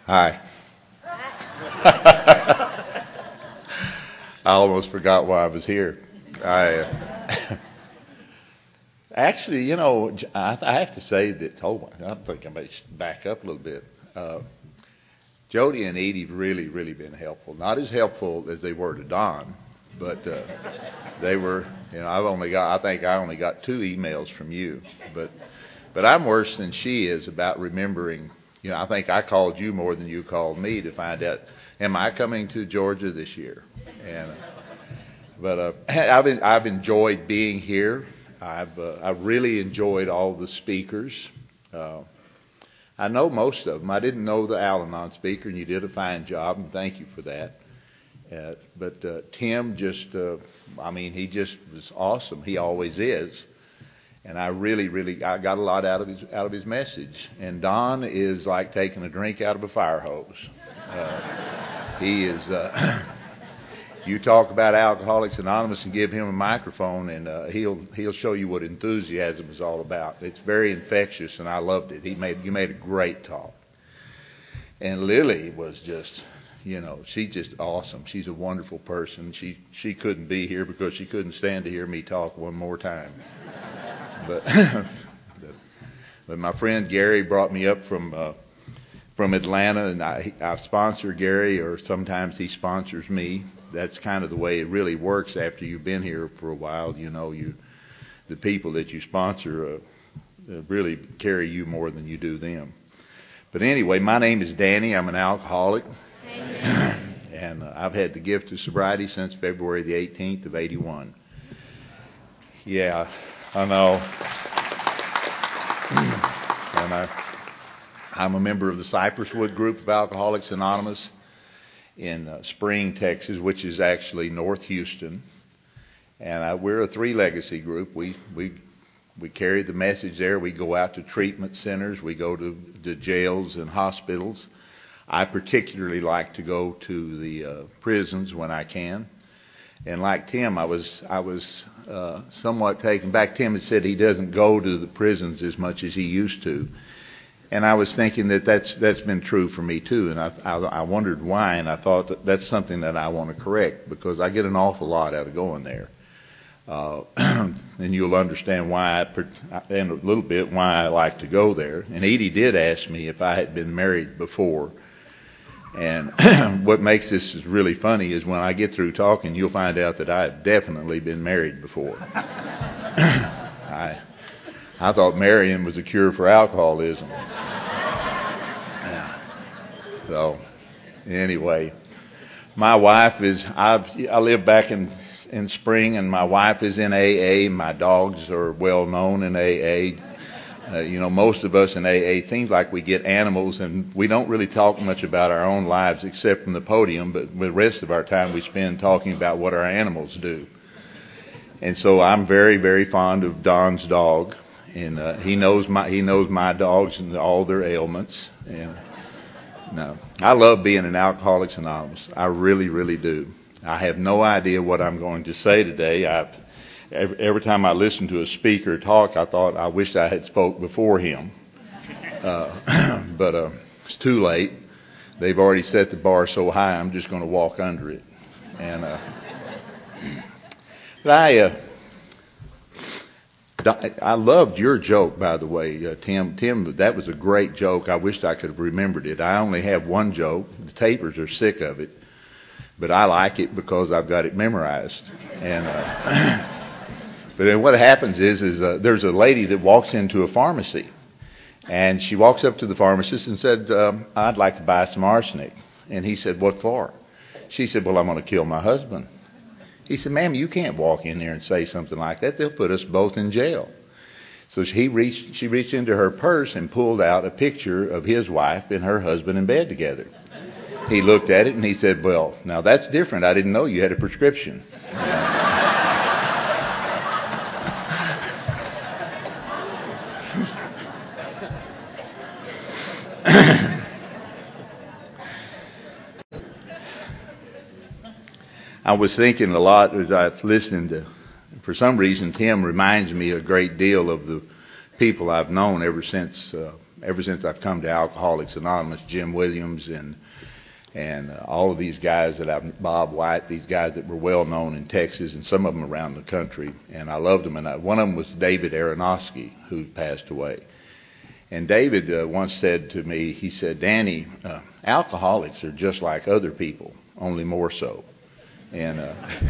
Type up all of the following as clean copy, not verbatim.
Hi. I almost forgot why I was here. Actually, I have to say that, I think I may back up a little bit. Jody and Edie have really, really been helpful. Not as helpful as they were to Don, but they were, I think I only got 2 emails from you. But I'm worse than she is about remembering. I think I called you more than you called me to find out, am I coming to Georgia this year? But I've enjoyed being here. I've really enjoyed all the speakers. I know most of them. I didn't know the Al-Anon speaker, and you did a fine job, and thank you for that. But Tim he just was awesome. He always is. And I really, I got a lot out of his message. And Don is like taking a drink out of a fire hose. He is. You talk about Alcoholics Anonymous and give him a microphone, and he'll show you what enthusiasm is all about. It's very infectious, and I loved it. You made a great talk. And Lily was just, she's just awesome. She's a wonderful person. She couldn't be here because she couldn't stand to hear me talk one more time. But my friend Gary brought me up from Atlanta, and I sponsor Gary, or sometimes he sponsors me. That's kind of the way it really works after you've been here for a while. The people that you sponsor really carry you more than you do them. But anyway, my name is Danny. I'm an alcoholic. And I've had the gift of sobriety since February the 18th of 81. Yeah, I know. And I'm a member of the Cypresswood group of Alcoholics Anonymous in Spring, Texas, which is actually North Houston. And we're a 3 legacy group. We carry the message there. We go out to treatment centers. We go to jails and hospitals. I particularly like to go to the prisons when I can. And like Tim, I was somewhat taken back. Tim had said he doesn't go to the prisons as much as he used to. And I was thinking that's been true for me too. And I wondered why, and I thought that's something that I want to correct, because I get an awful lot out of going there. And you'll understand why, and a little bit why I like to go there. And Edie did ask me if I had been married before. And what makes this really funny is when I get through talking, you'll find out that I have definitely been married before. I thought marrying was a cure for alcoholism. Yeah. So, anyway, my wife is, I live back in Spring, and my wife is in AA. My dogs are well known in AA. Most of us in AA seems like we get animals, and we don't really talk much about our own lives except from the podium, but the rest of our time we spend talking about what our animals do. And so I'm very, very fond of Don's dog, and he knows my dogs and all their ailments. And I love being an Alcoholics Anonymous. I really, really do. I have no idea what I'm going to say today. Every time I listen to a speaker talk, I thought I wished I had spoke before him. But it's too late. They've already set the bar so high, I'm just going to walk under it. And I loved your joke, by the way, Tim. Tim, that was a great joke. I wished I could have remembered it. I only have one joke. The tapers are sick of it. But I like it because I've got it memorized. And but then what happens is there's a lady that walks into a pharmacy, and she walks up to the pharmacist and said, I'd like to buy some arsenic. And he said, what for? She said, well, I'm going to kill my husband. He said, ma'am, you can't walk in there and say something like that. They'll put us both in jail. So she reached into her purse and pulled out a picture of his wife and her husband in bed together. He looked at it and he said, well, now that's different. I didn't know you had a prescription. I was thinking a lot as I was listening to, for some reason, Tim reminds me a great deal of the people I've known ever since ever since I've come to Alcoholics Anonymous, Jim Williams and all of these guys Bob White, these guys that were well known in Texas and some of them around the country, and I loved them. And one of them was David Aronofsky, who passed away. And David once said to me, he said, "Danny, alcoholics are just like other people, only more so." And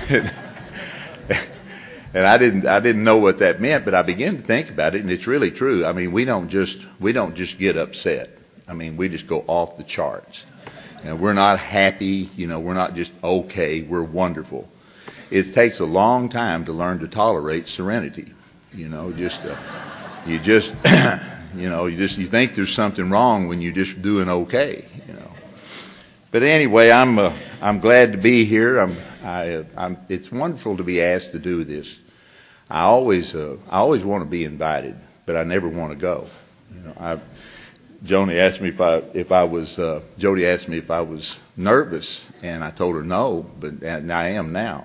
and I didn't know what that meant, but I began to think about it, and it's really true. I mean, we don't just get upset. I mean, we just go off the charts. And we're not happy, we're not just okay, we're wonderful. It takes a long time to learn to tolerate serenity. You think there's something wrong when you're just doing okay. But anyway, I'm glad to be here. It's wonderful to be asked to do this. I always want to be invited, but I never want to go. Jody asked me if I was nervous, and I told her no, but I am now.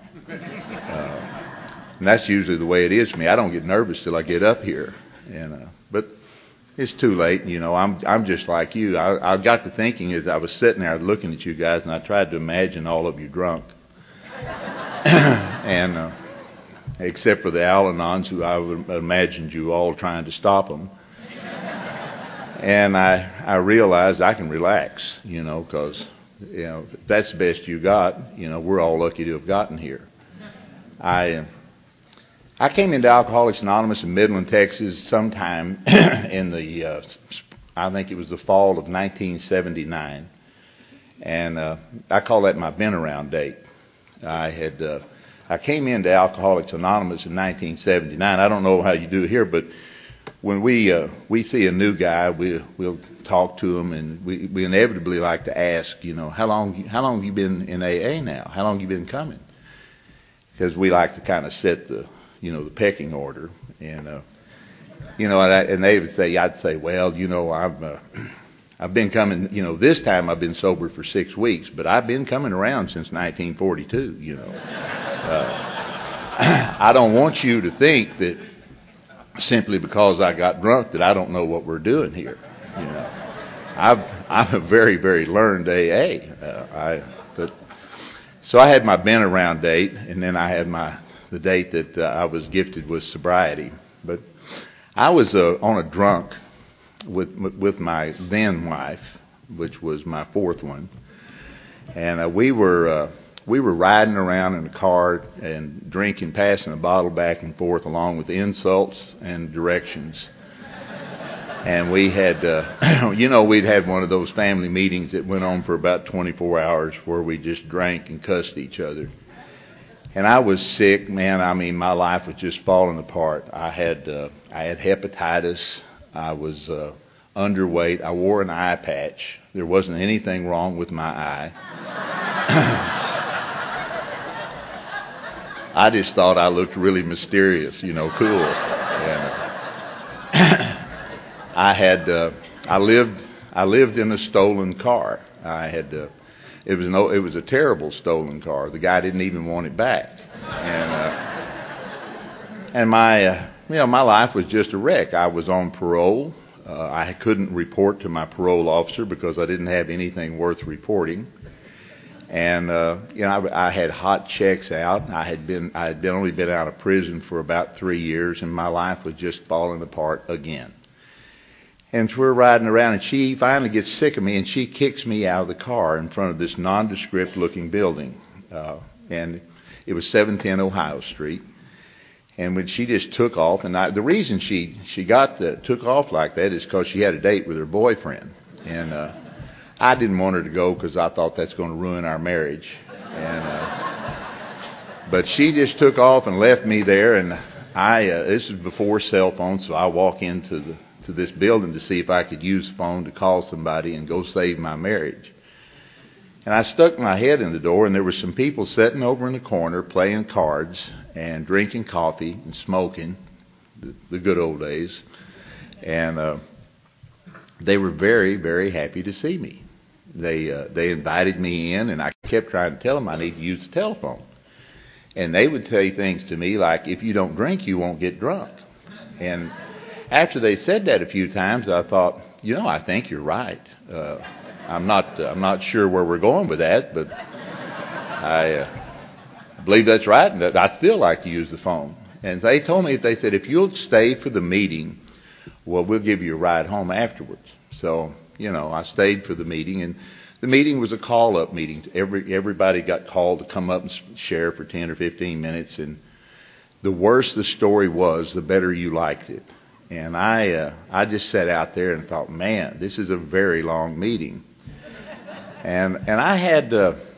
And that's usually the way it is for me. I don't get nervous till I get up here, but it's too late. I'm just like you. I got to thinking as I was sitting there looking at you guys, and I tried to imagine all of you drunk, and except for the Al-Anons, who I imagined you all trying to stop them. And I realized I can relax, because if that's the best you got, we're all lucky to have gotten here. I came into Alcoholics Anonymous in Midland, Texas, sometime in I think it was the fall of 1979, and I call that my been around date. I came into Alcoholics Anonymous in 1979. I don't know how you do it here, but when we see a new guy, we'll talk to him, and we inevitably like to ask, how long have you been in AA now? How long have you been coming? Because we like to kind of set the pecking order, and and they would say, I'd say, well, I've been coming, this time I've been sober for 6 weeks, but I've been coming around since 1942. I don't want you to think that simply because I got drunk that I don't know what we're doing here. I'm a very, very learned AA. So I had my been around date, and then I had the date that I was gifted with sobriety. But I was on a drunk with my then wife, which was my fourth one, and we were riding around in a car and drinking, passing a bottle back and forth along with insults and directions. And we had, we'd had one of those family meetings that went on for about 24 hours where we just drank and cussed each other. And I was sick, man. I mean, my life was just falling apart. I had hepatitis. I was underweight. I wore an eye patch. There wasn't anything wrong with my eye. I just thought I looked really mysterious, cool. And I lived in a stolen car. It was a terrible stolen car. The guy didn't even want it back. And my life was just a wreck. I was on parole. I couldn't report to my parole officer because I didn't have anything worth reporting. And I had hot checks out. I had only been out of prison for about 3 years, and my life was just falling apart again. And so we're riding around, and she finally gets sick of me, and she kicks me out of the car in front of this nondescript-looking building. And it was 710 Ohio Street. And when she just took off, and the reason she took off like that is because she had a date with her boyfriend. And I didn't want her to go because I thought that's going to ruin our marriage. But she just took off and left me there, and this is before cell phones, so I walk into this building to see if I could use the phone to call somebody and go save my marriage. And I stuck my head in the door, and there were some people sitting over in the corner playing cards and drinking coffee and smoking, the good old days. And they were very, very happy to see me. They invited me in, and I kept trying to tell them I need to use the telephone. And they would say things to me like, if you don't drink, you won't get drunk. And after they said that a few times, I thought, I think you're right. I'm not sure where we're going with that, but I believe that's right, and I still like to use the phone. And they told me, they said, if you'll stay for the meeting, well, we'll give you a ride home afterwards. So, I stayed for the meeting, and the meeting was a call-up meeting. Everybody got called to come up and share for 10 or 15 minutes, and the worse the story was, the better you liked it. And I just sat out there and thought, man, this is a very long meeting. And I had,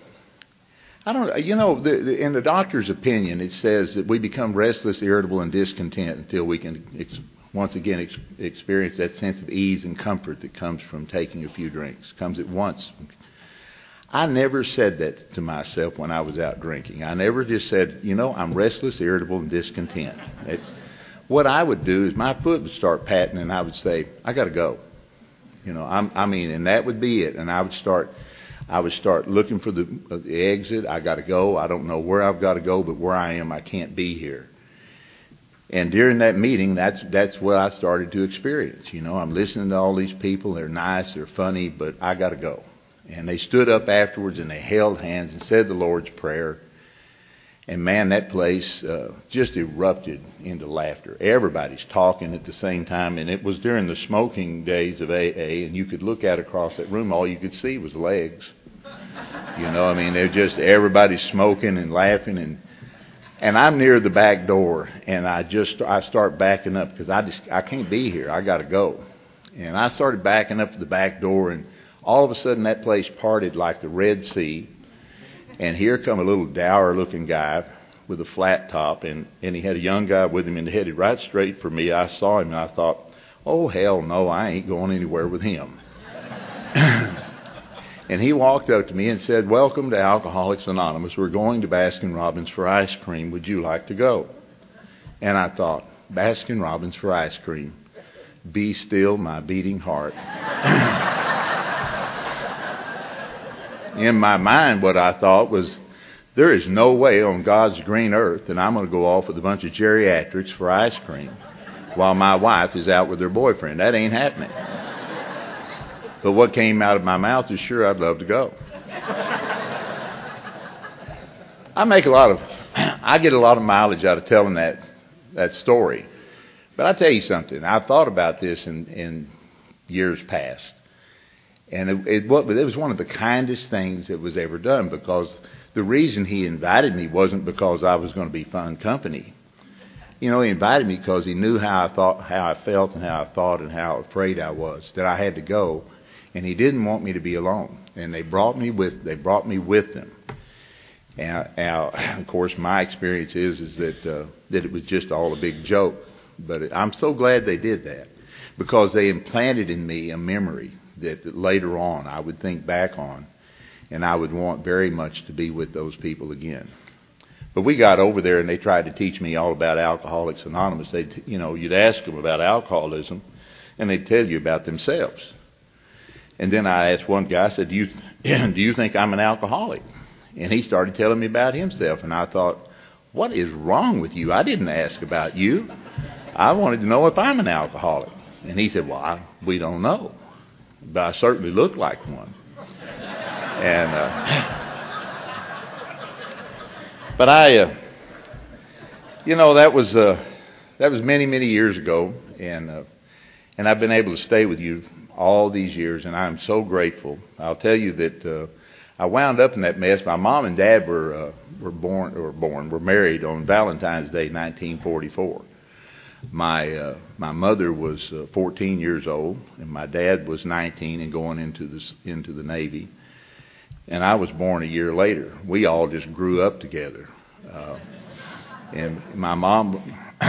in the doctor's opinion, it says that we become restless, irritable, and discontent until we can once again experience that sense of ease and comfort that comes from taking a few drinks. Comes at once. I never said that to myself when I was out drinking. I never just said, I'm restless, irritable, and discontent. What I would do is my foot would start patting, and I would say, I got to go. And that would be it. And I would start looking for the exit. I got to go. I don't know where I've got to go, but where I am, I can't be here. And during that meeting, that's what I started to experience. I'm listening to all these people. They're nice, they're funny, but I got to go. And they stood up afterwards and they held hands and said the Lord's Prayer. And man, that place just erupted into laughter. Everybody's talking at the same time, and it was during the smoking days of AA, and you could look out across that room, all you could see was legs. They're just, everybody's smoking and laughing, and I'm near the back door, and I start backing up because I can't be here. I got to go. And I started backing up to the back door, and all of a sudden that place parted like the Red Sea. And here come a little dour-looking guy with a flat top, and he had a young guy with him, and headed right straight for me. I saw him, and I thought, oh, hell no, I ain't going anywhere with him. And he walked up to me and said, welcome to Alcoholics Anonymous. We're going to Baskin-Robbins for ice cream. Would you like to go? And I thought, Baskin-Robbins for ice cream. Be still my beating heart. In my mind, what I thought was, there is no way on God's green earth that I'm going to go off with a bunch of geriatrics for ice cream while my wife is out with her boyfriend. That ain't happening. But what came out of my mouth is, sure, I'd love to go. I get a lot of mileage out of telling that story. But I'll tell you something. I've thought about this in years past. And it was one of the kindest things that was ever done, because the reason he invited me wasn't because I was going to be fun company. He invited me because he knew how I felt and how I thought and how afraid I was that I had to go, and he didn't want me to be alone. And they brought me with them. And of course, my experience is that it was just all a big joke. But I'm so glad they did that, because they implanted in me a memory that later on I would think back on, and I would want very much to be with those people again. But we got over there, and they tried to teach me all about Alcoholics Anonymous. You'd ask them about alcoholism, and they'd tell you about themselves. And then I asked one guy, I said, do you think I'm an alcoholic? And he started telling me about himself, and I thought, what is wrong with you? I didn't ask about you. I wanted to know if I'm an alcoholic. And he said, well, we don't know. But I certainly look like one. And but that was many, many years ago, and I've been able to stay with you all these years, and I'm so grateful. I'll tell you that I wound up in that mess. My mom and dad were married on Valentine's Day, 1944. My mother was 14 years old, and my dad was 19 and going into the Navy. And I was born a year later. We all just grew up together. And my mom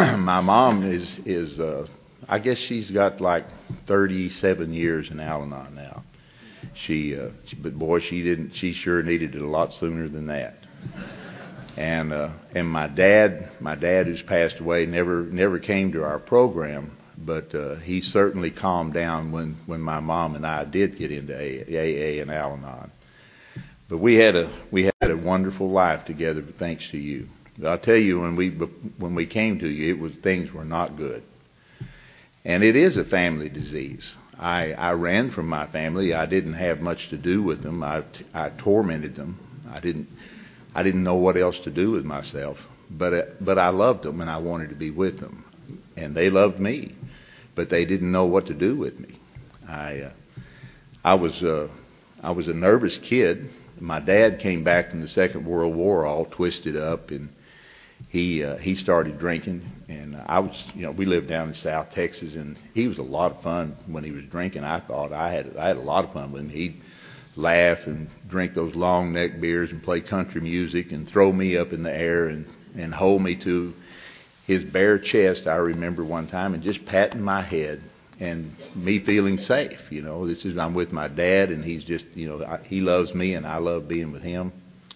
is I guess she's got like 37 years in Al-Anon now. But boy, she sure needed it a lot sooner than that. And my dad who's passed away never came to our program, but he certainly calmed down when my mom and I did get into AA and Al-Anon. But we had a wonderful life together, thanks to you. But I'll tell you, when we came to you, things were not good. And it is a family disease. I ran from my family. I didn't have much to do with them. I tormented them. I didn't know what else to do with myself. But I loved them, and I wanted to be with them, and they loved me, but they didn't know what to do with me. I was a nervous kid. My dad came back from the Second World War all twisted up, and he started drinking. And we lived down in South Texas, and he was a lot of fun when he was drinking. I thought I had a lot of fun with him. He'd laugh and drink those long neck beers and play country music and throw me up in the air and hold me to his bare chest. I remember one time, and just patting my head and me feeling safe. I'm with my dad, and he's just, he loves me, and I love being with him.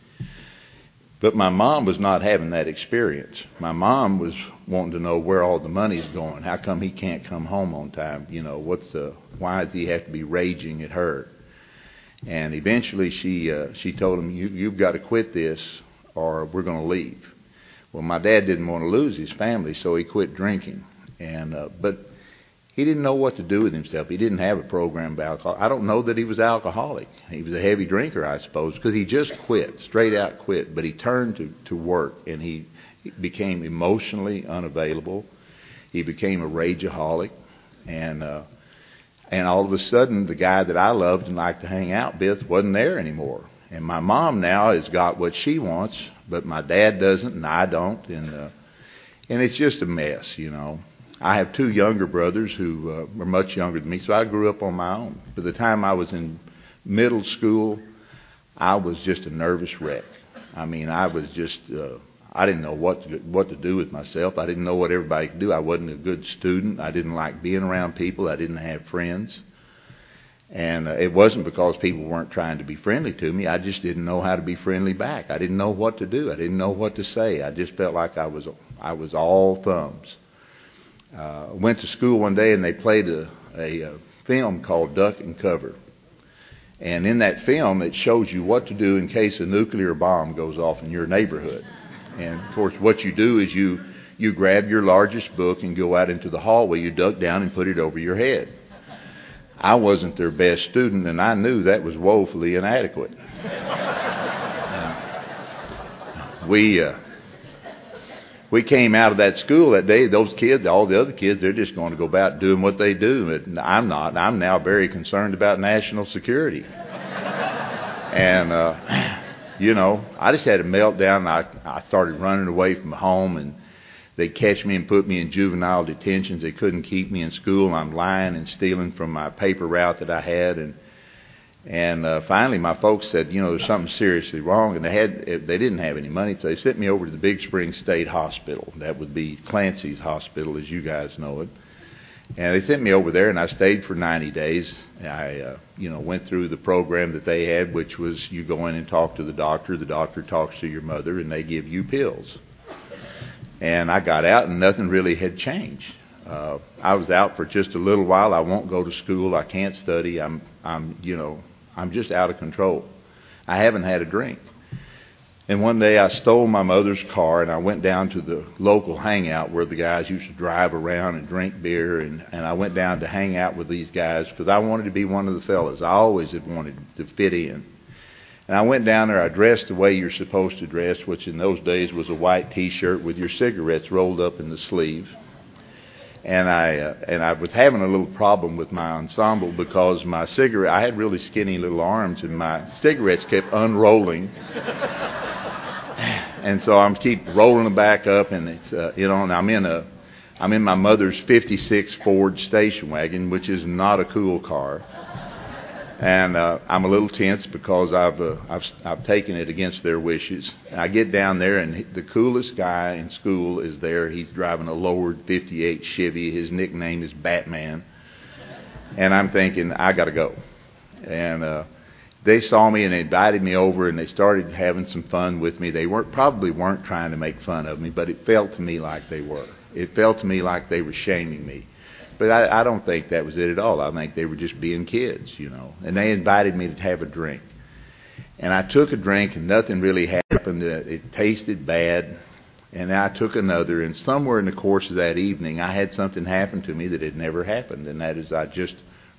But my mom was not having that experience. My mom was wanting to know where all the money's going. How come he can't come home on time? Why does he have to be raging at her? And eventually she told him, you've got to quit this or we're going to leave. Well, my dad didn't want to lose his family, so he quit drinking. But he didn't know what to do with himself. He didn't have a program about alcohol. I don't know that he was alcoholic. He was a heavy drinker, I suppose, because he just quit, straight out quit. But he turned to work, and he became emotionally unavailable. He became a rageaholic, and all of a sudden, the guy that I loved and liked to hang out with wasn't there anymore. And my mom now has got what she wants, but my dad doesn't, and I don't, and it's just a mess, I have two younger brothers who are much younger than me, so I grew up on my own. By the time I was in middle school, I was just a nervous wreck. I mean, I was just, I didn't know what to do with myself. I didn't know what everybody could do. I wasn't a good student. I didn't like being around people. I didn't have friends. And it wasn't because people weren't trying to be friendly to me. I just didn't know how to be friendly back. I didn't know what to do. I didn't know what to say. I just felt like I was all thumbs. Went to school one day, and they played a film called Duck and Cover. And in that film, it shows you what to do in case a nuclear bomb goes off in your neighborhood. And, of course, what you do is you grab your largest book and go out into the hallway. You duck down and put it over your head. I wasn't their best student, and I knew that was woefully inadequate. We came out of that school that day. Those kids, all the other kids, they're just going to go about doing what they do. But I'm not. I'm now very concerned about national security. And, I just had a meltdown. I started running away from home, and they'd catch me and put me in juvenile detentions. They couldn't keep me in school. I'm lying and stealing from my paper route that I had. And finally, my folks said, there's something seriously wrong, and they didn't have any money, so they sent me over to the Big Spring State Hospital. That would be Clancy's Hospital, as you guys know it. And they sent me over there, and I stayed for 90 days. I, went through the program that they had, which was you go in and talk to the doctor. The doctor talks to your mother, and they give you pills. And I got out, and nothing really had changed. I was out for just a little while. I won't go to school. I can't study. I'm just out of control. I haven't had a drink. And one day I stole my mother's car, and I went down to the local hangout where the guys used to drive around and drink beer, and I went down to hang out with these guys because I wanted to be one of the fellas. I always had wanted to fit in. And I went down there. I dressed the way you're supposed to dress, which in those days was a white T-shirt with your cigarettes rolled up in the sleeve. And I was having a little problem with my ensemble because I had really skinny little arms, and my cigarettes kept unrolling. And so I'm keep rolling them back up, and it's and I'm in my mother's '56 Ford station wagon, which is not a cool car. And I'm a little tense because I've taken it against their wishes. And I get down there, and the coolest guy in school is there. He's driving a lowered '58 Chevy. His nickname is Batman. And I'm thinking, I got to go. And they saw me, and they invited me over, and they started having some fun with me. They probably weren't trying to make fun of me, but it felt to me like they were. It felt to me like they were shaming me. But I don't think that was it at all. I think they were just being kids, And they invited me to have a drink. And I took a drink, and nothing really happened. It tasted bad. And I took another. And somewhere in the course of that evening, I had something happen to me that had never happened. And that is I just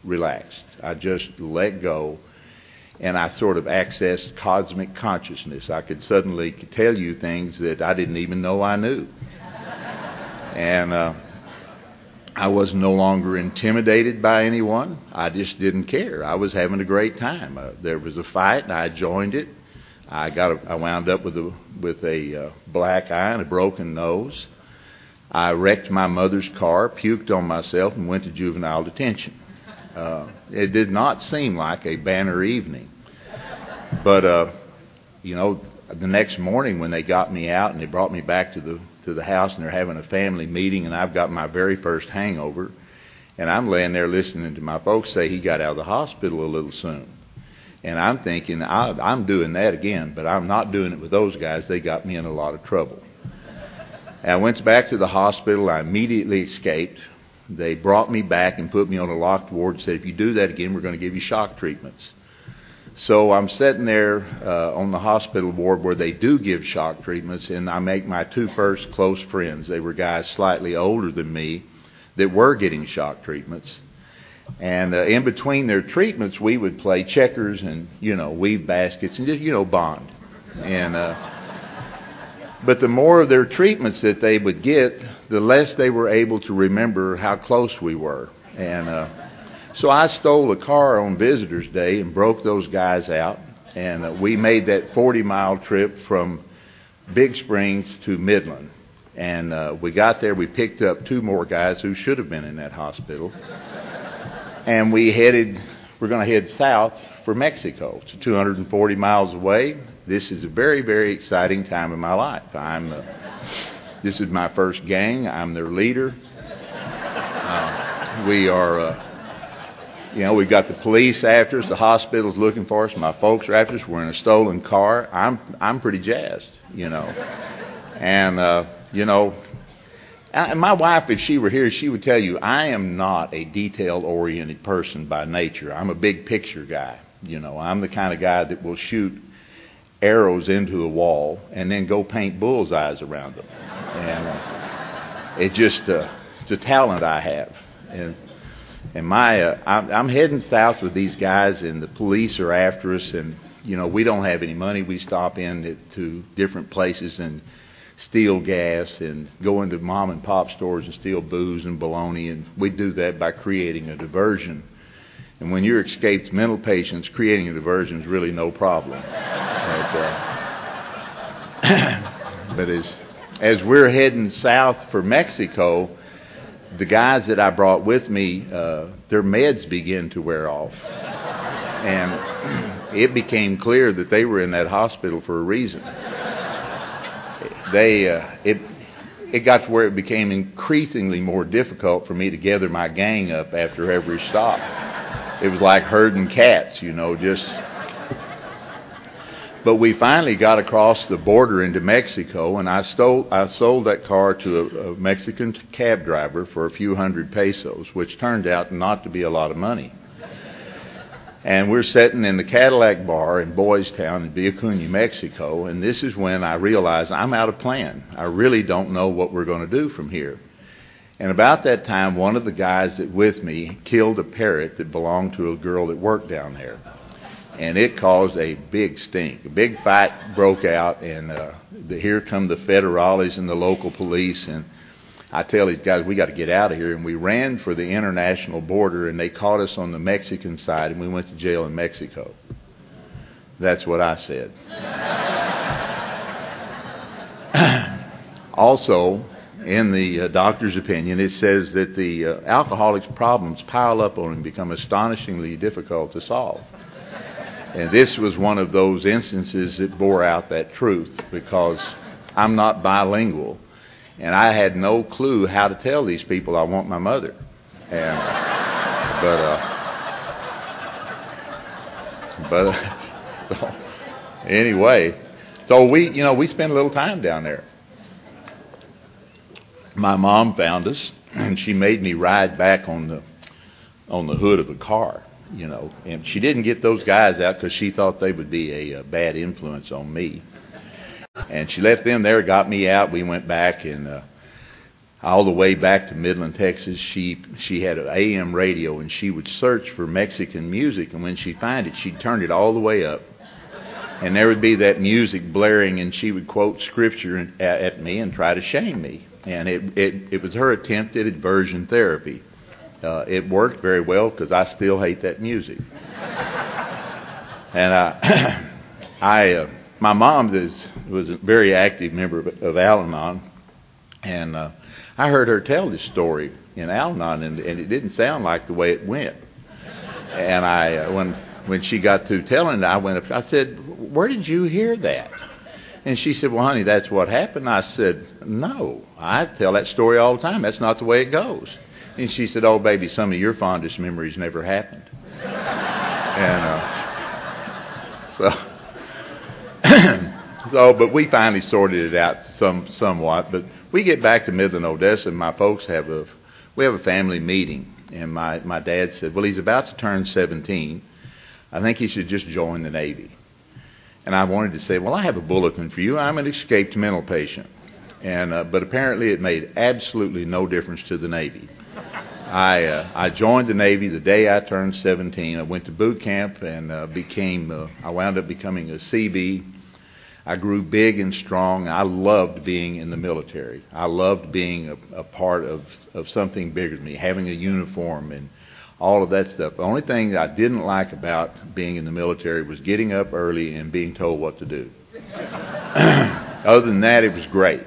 relaxed. I just let go, and I sort of accessed cosmic consciousness. I could suddenly tell you things that I didn't even know I knew. And I was no longer intimidated by anyone. I just didn't care. I was having a great time. There was a fight, and I joined it. I wound up with a black eye and a broken nose. I wrecked my mother's car, puked on myself, and went to juvenile detention. It did not seem like a banner evening. But, the next morning when they got me out and they brought me back to the house, and they're having a family meeting, and I've got my very first hangover, and I'm laying there listening to my folks say he got out of the hospital a little soon. And I'm thinking, I'm doing that again, but I'm not doing it with those guys. They got me in a lot of trouble. And I went back to the hospital. I immediately escaped. They brought me back and put me on a locked ward and said, if you do that again, we're going to give you shock treatments. So I'm sitting there on the hospital ward where they do give shock treatments, and I make my two first close friends. They were guys slightly older than me that were getting shock treatments. And in between their treatments, we would play checkers and, weave baskets and just, bond. And but the more of their treatments that they would get, the less they were able to remember how close we were. And so I stole a car on Visitors Day and broke those guys out. And we made that 40-mile trip from Big Springs to Midland. And we got there. We picked up two more guys who should have been in that hospital. And we're going to head south for Mexico. It's 240 miles away. This is a very, very exciting time in my life. This is my first gang. I'm their leader. We've got the police after us. The hospital's looking for us. My folks are after us. We're in a stolen car. I'm pretty jazzed, And, and my wife, if she were here, she would tell you, I am not a detail-oriented person by nature. I'm a big picture guy. I'm the kind of guy that will shoot arrows into the wall and then go paint bullseyes around them. And it's a talent I have. And I'm heading south with these guys, and the police are after us, and we don't have any money. We stop in to different places and steal gas and go into mom and pop stores and steal booze and bologna, and we do that by creating a diversion. And when you're escaped mental patients, creating a diversion is really no problem. But as we're heading south for Mexico, the guys that I brought with me, their meds began to wear off. And it became clear that they were in that hospital for a reason. It got to where it became increasingly more difficult for me to gather my gang up after every stop. It was like herding cats, But we finally got across the border into Mexico, and I sold that car to a Mexican cab driver for a few hundred pesos, which turned out not to be a lot of money. And we're sitting in the Cadillac bar in Boys Town in Villacuña, Mexico, and this is when I realized I'm out of plan. I really don't know what we're going to do from here. And about that time, one of the guys that with me killed a parrot that belonged to a girl that worked down there. And it caused a big stink. A big fight broke out, and here come the federales and the local police, and I tell these guys, we got to get out of here. And we ran for the international border, and they caught us on the Mexican side, and we went to jail in Mexico. That's what I said. Also, in the doctor's opinion, it says that the alcoholic's problems pile up on him and become astonishingly difficult to solve. And this was one of those instances that bore out that truth, because I'm not bilingual. And I had no clue how to tell these people I want my mother. Anyway, so we spent a little time down there. My mom found us, and she made me ride back on the hood of the car, and she didn't get those guys out because she thought they would be a bad influence on me. And she left them there, got me out. We went back, and all the way back to Midland, Texas. She had an AM radio, and she would search for Mexican music, and when she'd find it, she'd turn it all the way up. And there would be that music blaring, and she would quote scripture at me and try to shame me. And it was her attempt at aversion therapy. It worked very well because I still hate that music. And my mom was a very active member of Al-Anon, and I heard her tell this story in Al-Anon, and it didn't sound like the way it went. And when she got through telling it, I went up. I said, "Where did you hear that?" And she said, "Well, honey, that's what happened." I said, "No, I tell that story all the time. That's not the way it goes." And she said, "Oh, baby, some of your fondest memories never happened." But we finally sorted it out somewhat. But we get back to Midland, Odessa, and my folks have a family meeting. And my dad said, "Well, he's about to turn 17. I think he should just join the Navy." And I wanted to say, "Well, I have a bulletin for you. I'm an escaped mental patient." But apparently it made absolutely no difference to the Navy. I joined the Navy the day I turned 17. I went to boot camp and I wound up becoming a CB. I grew big and strong. I loved being in the military. I loved being a part of something bigger than me, having a uniform and all of that stuff. The only thing I didn't like about being in the military was getting up early and being told what to do. Other than that, it was great.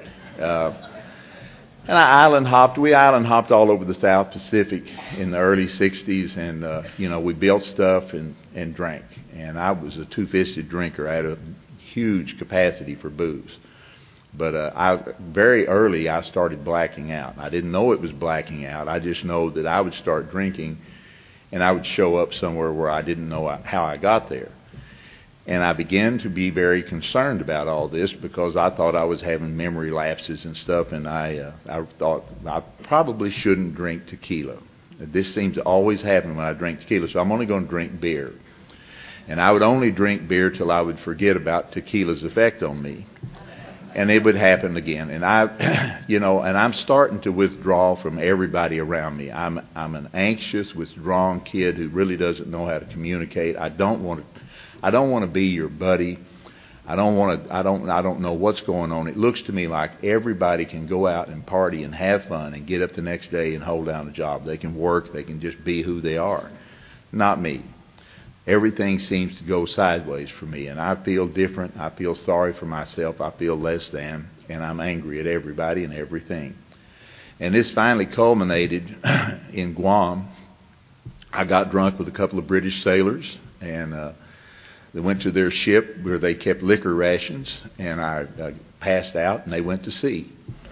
And we island hopped all over the South Pacific in the early 60s, and we built stuff and drank. And I was a two-fisted drinker. I had a huge capacity for booze. But very early I started blacking out. I didn't know it was blacking out. I just know that I would start drinking, and I would show up somewhere where I didn't know how I got there. And I began to be very concerned about all this because I thought I was having memory lapses and stuff, and I thought I probably shouldn't drink tequila. This seems to always happen when I drink tequila, so I'm only going to drink beer. And I would only drink beer till I would forget about tequila's effect on me. And it would happen again. And I'm starting to withdraw from everybody around me. I'm an anxious, withdrawn kid who really doesn't know how to communicate. I don't want to be your buddy. I don't know what's going on. It looks to me like everybody can go out and party and have fun and get up the next day and hold down a job. They can work. They can just be who they are. Not me. Everything seems to go sideways for me, and I feel different. I feel sorry for myself. I feel less than, and I'm angry at everybody and everything. And this finally culminated in Guam. I got drunk with a couple of British sailors, and they went to their ship where they kept liquor rations, and I passed out, and they went to sea.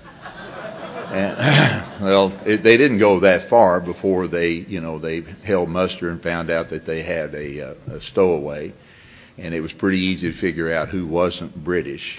And, they didn't go that far before they held muster and found out that they had a stowaway, and it was pretty easy to figure out who wasn't British.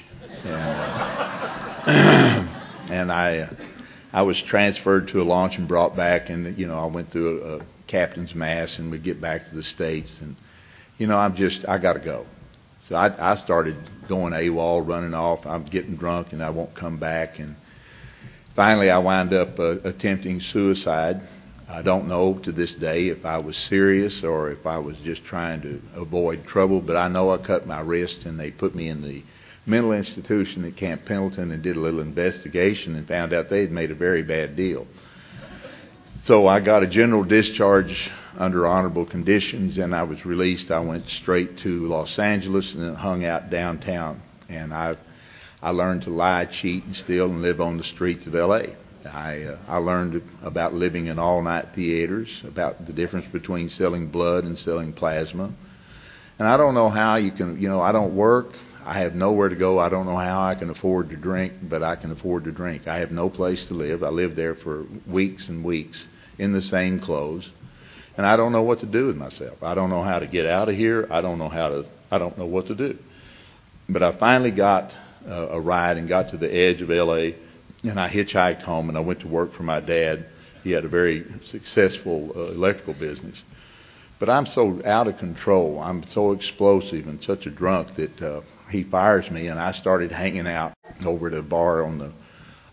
And I was transferred to a launch and brought back, and I went through a captain's mass, and we get back to the States, and I got to go. So I started going AWOL, running off. I'm getting drunk, and I won't come back, and finally, I wound up attempting suicide. I don't know to this day if I was serious or if I was just trying to avoid trouble, but I know I cut my wrist, and they put me in the mental institution at Camp Pendleton and did a little investigation and found out they had made a very bad deal. So I got a general discharge under honorable conditions, and I was released. I went straight to Los Angeles and then hung out downtown, and I learned to lie, cheat, and steal, and live on the streets of L.A. I learned about living in all-night theaters, about the difference between selling blood and selling plasma. And I don't know how you can, I don't work. I have nowhere to go. I don't know how I can afford to drink, but I can afford to drink. I have no place to live. I lived there for weeks and weeks in the same clothes. And I don't know what to do with myself. I don't know how to get out of here. I don't know what to do. But I finally got a ride and got to the edge of L.A., and I hitchhiked home, and I went to work for my dad. He had a very successful electrical business. But I'm so out of control. I'm so explosive and such a drunk that he fires me, and I started hanging out over at a bar on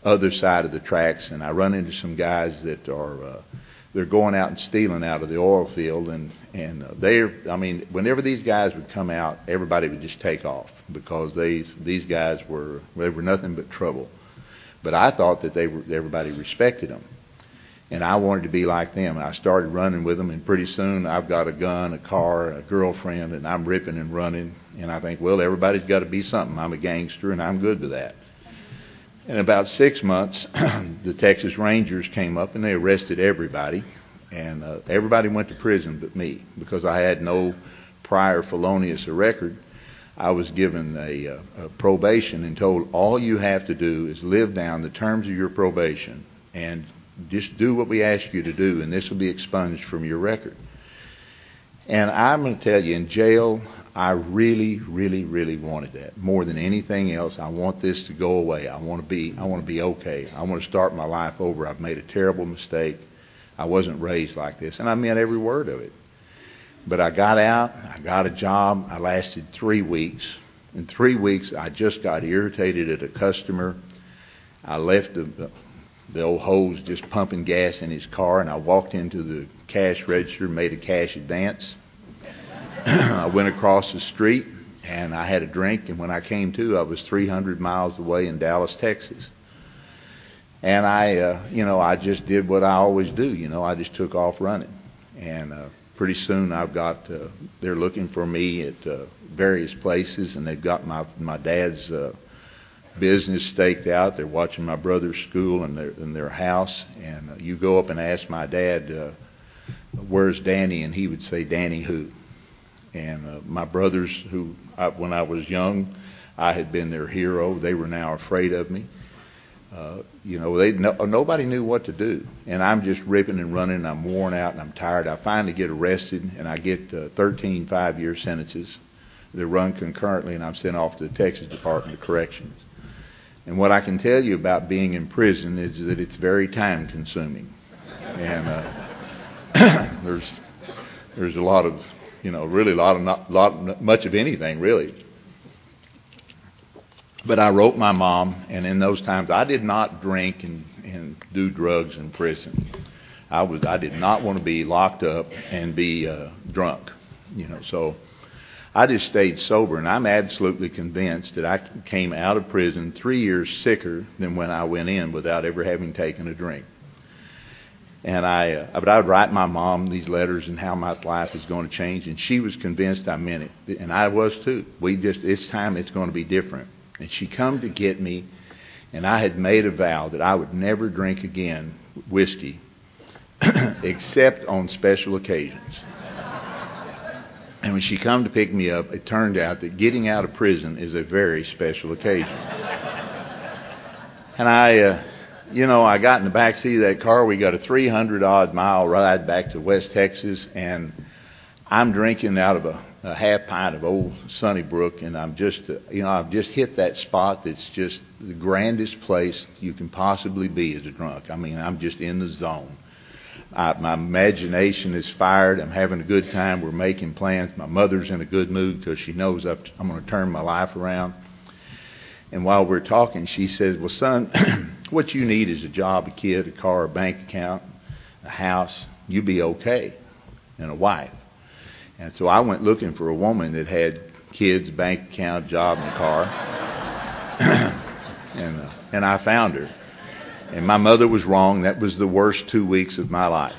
other side of the tracks, and I run into some guys that are they're going out and stealing out of the oil field, and whenever these guys would come out, everybody would just take off because these guys were nothing but trouble. But I thought that everybody respected them. And I wanted to be like them. I started running with them, and pretty soon I've got a gun, a car, a girlfriend, and I'm ripping and running. And I think, well, everybody's got to be something. I'm a gangster, and I'm good with that. In about 6 months, the Texas Rangers came up, and they arrested everybody. And everybody went to prison but me, because I had no prior felonious record. I was given a probation and told, all you have to do is live down the terms of your probation and just do what we ask you to do, and this will be expunged from your record. And I'm going to tell you, in jail, I really, really, really wanted that. More than anything else, I want this to go away. I want to be okay. I want to start my life over. I've made a terrible mistake. I wasn't raised like this, and I meant every word of it. But I got out, I got a job. I lasted 3 weeks. In 3 weeks, I just got irritated at a customer. I left the old hose just pumping gas in his car, and I walked into the cash register, made a cash advance. I went across the street, and I had a drink, and when I came to, I was 300 miles away in Dallas, Texas. And I just did what I always do. I just took off running. And pretty soon they're looking for me at various places, and they've got my dad's business staked out. They're watching my brother's school and their house. And you go up and ask my dad, where's Danny? And he would say, Danny who? And my brothers, when I was young, I had been their hero. They were now afraid of me. Nobody knew what to do. And I'm just ripping and running, and I'm worn out, and I'm tired. I finally get arrested, and I get 13 5-year sentences. They're run concurrently, and I'm sent off to the Texas Department of Corrections. And what I can tell you about being in prison is that it's very time-consuming. And there's a lot of, much of anything, really. But I wrote my mom, and in those times, I did not drink and do drugs in prison. I did not want to be locked up and be drunk, So I just stayed sober, and I'm absolutely convinced that I came out of prison 3 years sicker than when I went in without ever having taken a drink. And but I would write my mom these letters and how my life is going to change, and she was convinced I meant it, and I was too. This time it's going to be different. And she come to get me, and I had made a vow that I would never drink again whiskey except on special occasions. And when she come to pick me up, it turned out that getting out of prison is a very special occasion. And I got in the back seat of that car. We got a 300-odd mile ride back to West Texas, and I'm drinking out of a half pint of old Sunnybrook, and I'm just, I've just hit that spot that's just the grandest place you can possibly be as a drunk. I'm just in the zone. My imagination is fired. I'm having a good time. We're making plans. My mother's in a good mood because she knows I'm going to turn my life around. And while we're talking, she says, well, son, what you need is a job, a kid, a car, a bank account, a house. You'll be okay, and a wife. And so I went looking for a woman that had kids, bank account, job, and a car. And I found her. And my mother was wrong. That was the worst 2 weeks of my life.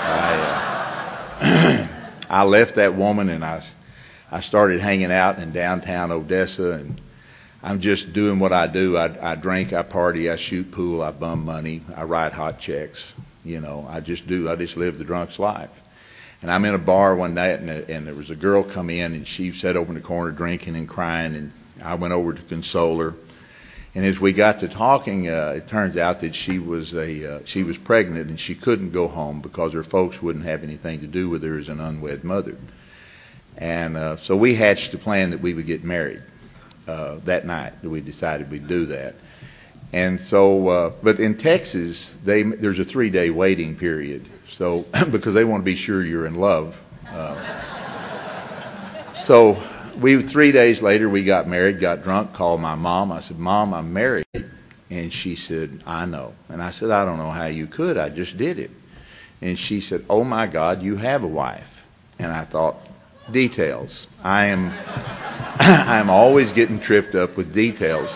I left that woman, and I started hanging out in downtown Odessa, and I'm just doing what I do. I drink, I party, I shoot pool, I bum money, I write hot checks. I just live the drunk's life. And I'm in a bar one night, and there was a girl come in, and she sat over in the corner drinking and crying, and I went over to console her. And as we got to talking, it turns out that she was pregnant, and she couldn't go home because her folks wouldn't have anything to do with her as an unwed mother. And so we hatched a plan that we would get married that night. We decided we'd do that. And so, but in Texas, there's a 3-day waiting period. So, because they want to be sure you're in love. So, 3 days later, we got married, got drunk, called my mom. I said, Mom, I'm married. And she said, I know. And I said, I don't know how you could. I just did it. And she said, oh my God, you have a wife. And I thought, details. I'm always getting tripped up with details.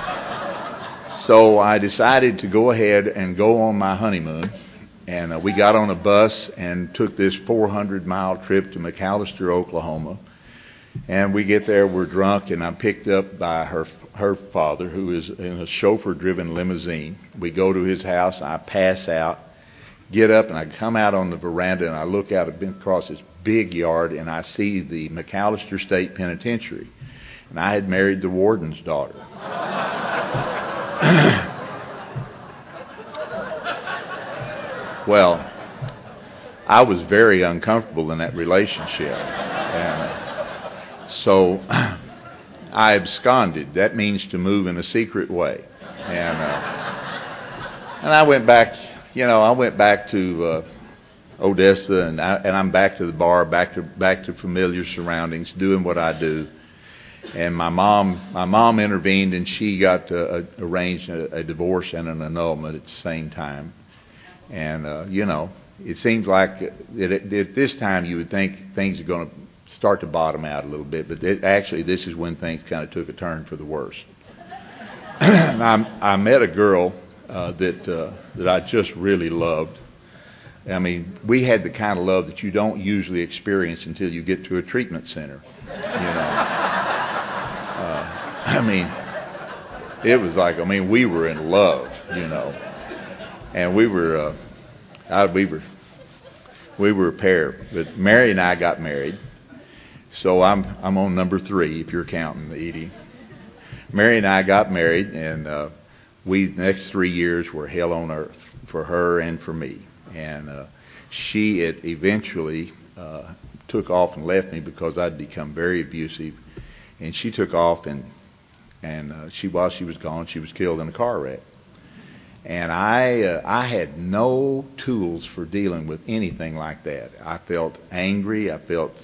So I decided to go ahead and go on my honeymoon. And we got on a bus and took this 400-mile trip to McAlester, Oklahoma. And we get there, we're drunk, and I'm picked up by her father, who is in a chauffeur-driven limousine. We go to his house, I pass out, get up, and I come out on the veranda, and I look out across this big yard, and I see the McAlester State Penitentiary. And I had married the warden's daughter. Well, I was very uncomfortable in that relationship. And so I absconded. That means to move in a secret way. And I went back, I went back to Odessa, and I'm back to the bar, back to familiar surroundings, doing what I do. And my mom intervened, and she got arranged a divorce and an annulment at the same time. And it seems like at this time you would think things are going to start to bottom out a little bit, but actually this is when things kind of took a turn for the worse. I met a girl that I just really loved. I mean, we had the kind of love that you don't usually experience until you get to a treatment center. It was like, we were in love, and we were a pair. But Mary and I got married, so I'm on number 3 if you're counting, Edie. Mary and I got married, and the next 3 years were hell on earth for her and for me. And she eventually took off and left me because I'd become very abusive. And she took off, and while she was gone, she was killed in a car wreck. And I had no tools for dealing with anything like that. I felt angry. I felt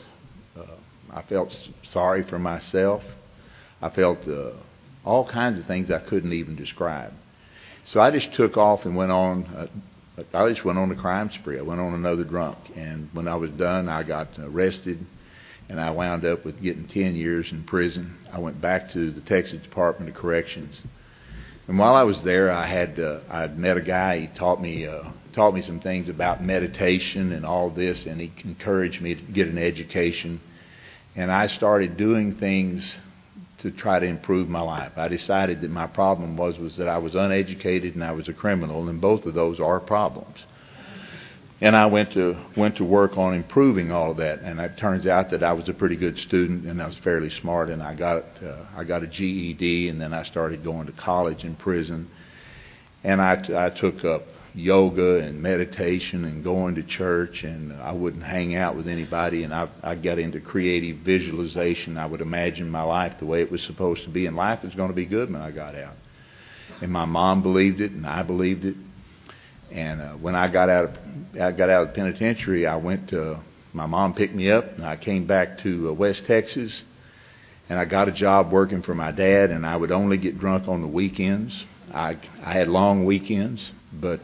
sorry for myself. I felt all kinds of things I couldn't even describe. So I just took off and went on. I just went on a crime spree. I went on another drunk. And when I was done, I got arrested, and I wound up with getting 10 years in prison. I went back to the Texas Department of Corrections. And while I was there, I'd met a guy. He taught me some things about meditation and all this, and he encouraged me to get an education. And I started doing things to try to improve my life. I decided that my problem was that I was uneducated and I was a criminal, and both of those are problems. And I went to work on improving all of that, and it turns out that I was a pretty good student, and I was fairly smart, and I got a GED, and then I started going to college in prison, and I took up yoga and meditation and going to church, and I wouldn't hang out with anybody, and I got into creative visualization. I would imagine my life the way it was supposed to be, and life was going to be good when I got out. And my mom believed it, and I believed it. And when I got out of the penitentiary, my mom picked me up, and I came back to West Texas, and I got a job working for my dad, and I would only get drunk on the weekends. I had long weekends, but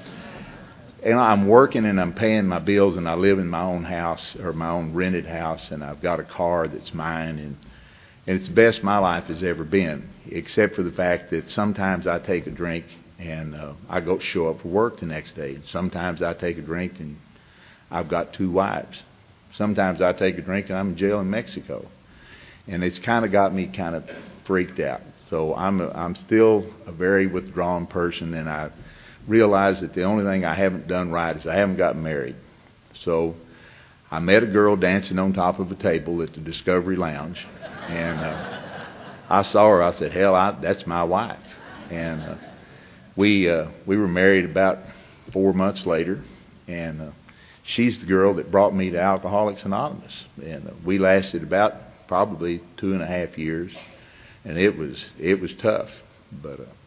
I'm working and I'm paying my bills, and I live in my own house, or my own rented house, and I've got a car that's mine, and it's the best my life has ever been, except for the fact that sometimes I take a drink and I go show up for work the next day. Sometimes I take a drink and I've got 2 wives. Sometimes I take a drink and I'm in jail in Mexico. And it's kind of got me kind of freaked out. So I'm still a very withdrawn person, and I realize that the only thing I haven't done right is I haven't gotten married. So I met a girl dancing on top of a table at the Discovery Lounge, and I saw her. I said, hell, that's my wife. And we were married about 4 months later, and she's the girl that brought me to Alcoholics Anonymous. And we lasted about probably 2.5 years, and it was tough. But when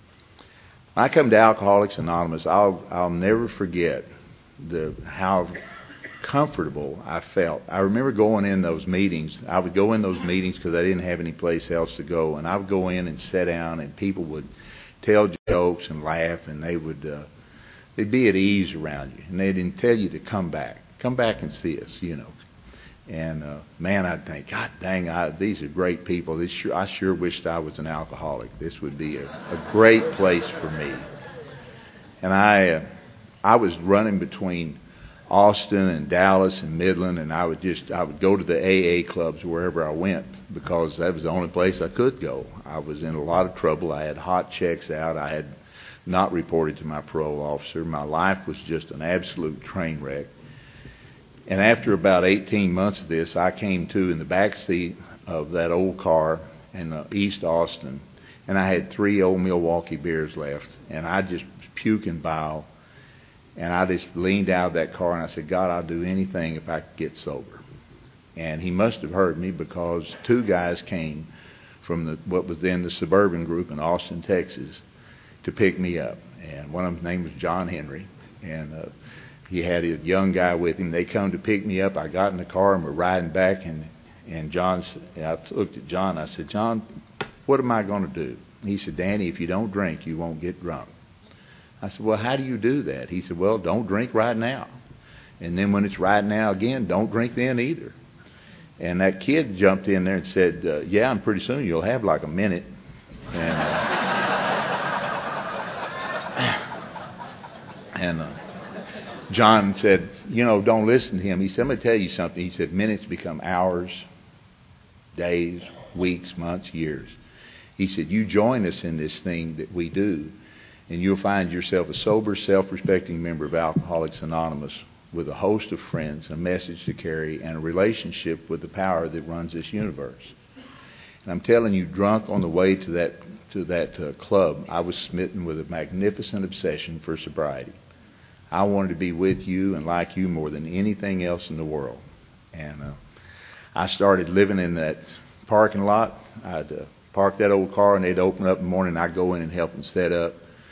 I come to Alcoholics Anonymous, I'll never forget how comfortable I felt. I remember going in those meetings. I would go in those meetings because I didn't have any place else to go, and I would go in and sit down, and people would tell jokes and laugh, and they'd be at ease around you, and they didn't tell you to come back and see us, And man, I'd think, God dang, these are great people. I sure wished I was an alcoholic. This would be a great place for me. And I was running between Austin and Dallas and Midland, and I would go to the AA clubs wherever I went because that was the only place I could go. I was in a lot of trouble. I had hot checks out. I had not reported to my parole officer. My life was just an absolute train wreck. And after about 18 months of this, I came to in the back seat of that old car in East Austin, and I had 3 old Milwaukee beers left, and I just was puking bile. And I just leaned out of that car and I said, God, I'll do anything if I could get sober. And he must have heard me because 2 guys came from what was then the Suburban Group in Austin, Texas, to pick me up. And one of them's name was John Henry. And he had a young guy with him. They come to pick me up. I got in the car and we're riding back. And I looked at John. I said, John, what am I going to do? He said, Danny, if you don't drink, you won't get drunk. I said, well, how do you do that? He said, well, don't drink right now. And then when it's right now again, don't drink then either. And that kid jumped in there and said, yeah, and pretty soon you'll have like a minute. And John said, don't listen to him. He said, I'm going to tell you something. He said, minutes become hours, days, weeks, months, years. He said, you join us in this thing that we do, and you'll find yourself a sober, self-respecting member of Alcoholics Anonymous with a host of friends, a message to carry, and a relationship with the power that runs this universe. And I'm telling you, drunk on the way to that club, I was smitten with a magnificent obsession for sobriety. I wanted to be with you and like you more than anything else in the world. And I started living in that parking lot. I'd park that old car, and they'd open up in the morning, and I'd go in and help them set up.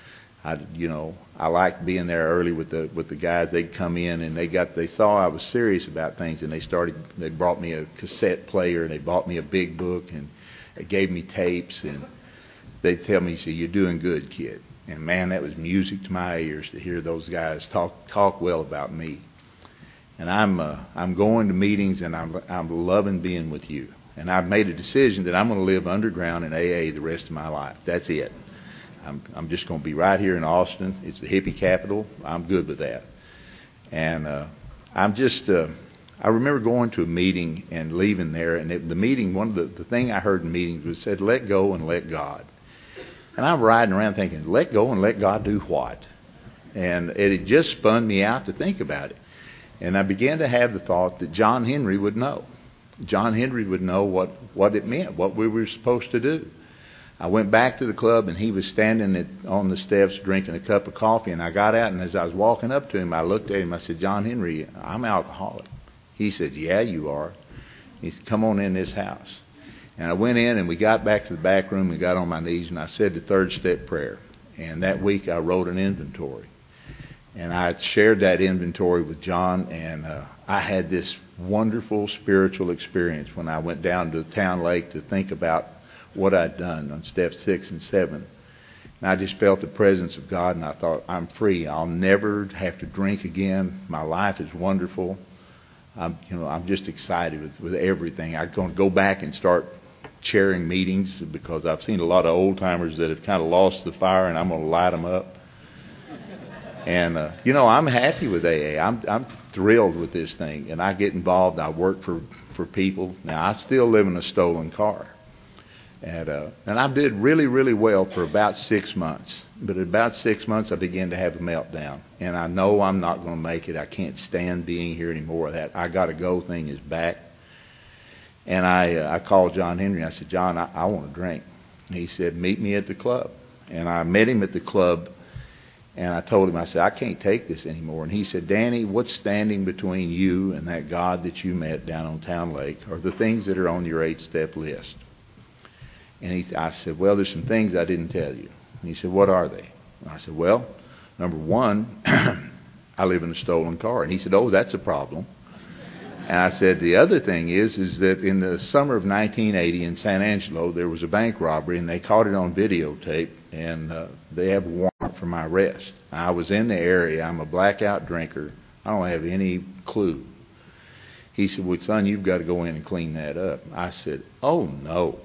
I liked being there early with the guys. They'd come in and they saw I was serious about things, and they brought me a cassette player, and they bought me a big book, and they gave me tapes, and they'd tell me, "See, you're doing good, kid." And man, that was music to my ears to hear those guys talk well about me. And I'm going to meetings, and I'm loving being with you. And I've made a decision that I'm going to live underground in AA the rest of my life. That's it. I'm just going to be right here in Austin. It's the hippie capital. I'm good with that. And I remember going to a meeting and leaving there. And the meeting, one of the thing I heard in meetings was said, let go and let God. And I'm riding around thinking, let go and let God do what? And it had just spun me out to think about it. And I began to have the thought that John Henry would know. John Henry would know what it meant, what we were supposed to do. I went back to the club, and he was standing on the steps drinking a cup of coffee, and I got out, and as I was walking up to him, I looked at him. I said, John Henry, I'm alcoholic. He said, yeah, you are. He said, come on in this house. And I went in, and we got back to the back room and got on my knees, and I said the 3rd step prayer. And that week I wrote an inventory. And I shared that inventory with John, and I had this wonderful spiritual experience when I went down to Town Lake to think about what I'd done on steps 6 and 7. And I just felt the presence of God, and I thought, I'm free. I'll never have to drink again. My life is wonderful. I'm just excited with everything. I'm going to go back and start chairing meetings because I've seen a lot of old timers that have kind of lost the fire, and I'm going to light them up. And I'm happy with AA. I'm thrilled with this thing, and I get involved. I work for people. Now I still live in a stolen car. And I did really, really well for about 6 months. But at about 6 months, I began to have a meltdown. And I know I'm not going to make it. I can't stand being here anymore. That I got to go thing is back. And I called John Henry. I said, John, I want to drink. And he said, meet me at the club. And I met him at the club. And I told him, I said, I can't take this anymore. And he said, Danny, what's standing between you and that God that you met down on Town Lake are the things that are on your 8-step list. And I said, well, there's some things I didn't tell you. And he said, what are they? And I said, well, number one, I live in a stolen car. And he said, oh, that's a problem. And I said, the other thing is that in the summer of 1980 in San Angelo, there was a bank robbery, and they caught it on videotape, and they have a warrant for my arrest. I was in the area. I'm a blackout drinker. I don't have any clue. He said, well, son, you've got to go in and clean that up. I said, oh, no.